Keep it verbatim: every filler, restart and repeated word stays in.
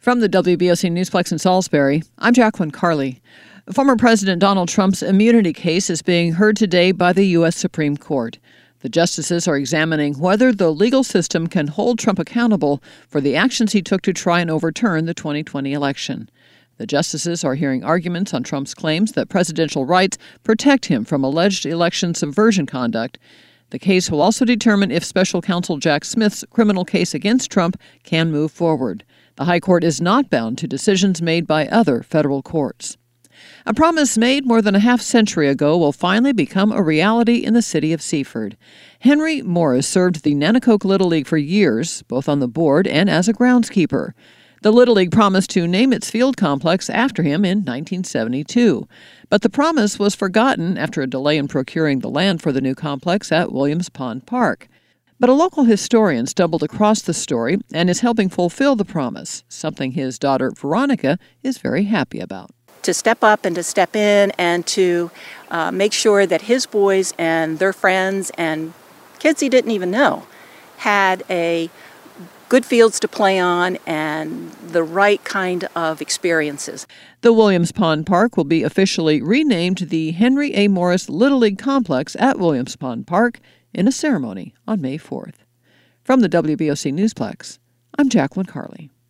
From the W B O C Newsplex in Salisbury, I'm Jacqueline Carley. Former President Donald Trump's immunity case is being heard today by the U S Supreme Court. The justices are examining whether the legal system can hold Trump accountable for the actions he took to try and overturn the twenty twenty election. The justices are hearing arguments on Trump's claims that presidential rights protect him from alleged election subversion conduct. The case will also determine if special counsel Jack Smith's criminal case against Trump can move forward. The High Court is not bound to decisions made by other federal courts. A promise made more than a half century ago will finally become a reality in the city of Seaford. Henry Morris served the Nanticoke Little League for years, both on the board and as a groundskeeper. The Little League promised to name its field complex after him in nineteen seventy-two. But the promise was forgotten after a delay in procuring the land for the new complex at Williams Pond Park. But a local historian stumbled across the story and is helping fulfill the promise, something his daughter Veronica is very happy about. To step up and to step in and to uh, make sure that his boys and their friends and kids he didn't even know had a good fields to play on and the right kind of experiences. The Williams Pond Park will be officially renamed the Henry A. Morris Little League Complex at Williams Pond Park in a ceremony on May fourth. From the W B O C Newsplex, I'm Jacqueline Carley.